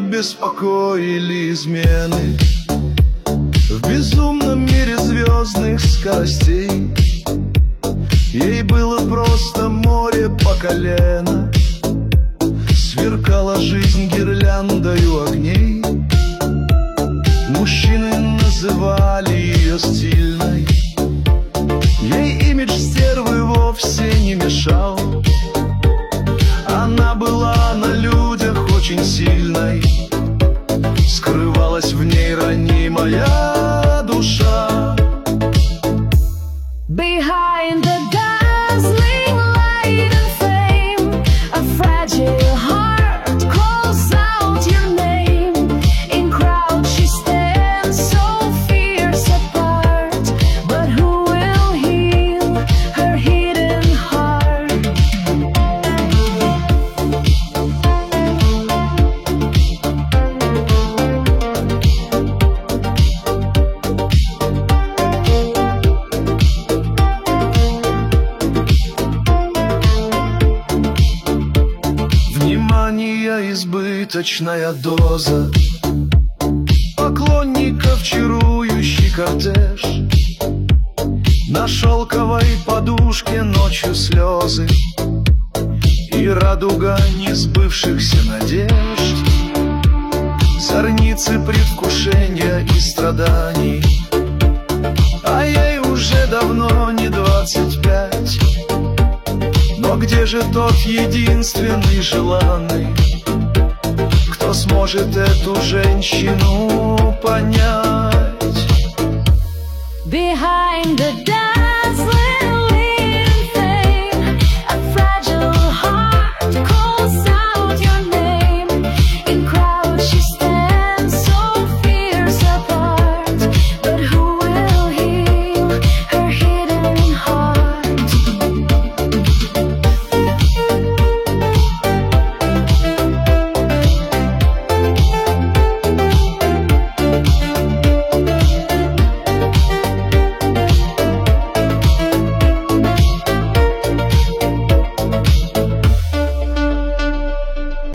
беспокоили измены. В безумном мире звездных скоростей ей было просто море по колено. Сверкала жизнь гирляндою огней. Мужчины называли ее стильной. Ей имидж стервы вовсе не мешал. Она была на людях очень сильной. Скрывалась в ней ранимая душа. Behind the dazzling light and fame, a fragile heart calls out your name. In crowd she stands so fierce apart, but who will heal her hidden heart? Внимания избыточная доза, поклонников чарующий кортеж. На шелковой подушке ночью слезы и радуга несбывшихся надежд. Зорницы предвкушения и страданий, а ей уже давно не 25. Но где же тот единственный желанный, кто сможет эту женщину понять? Behind the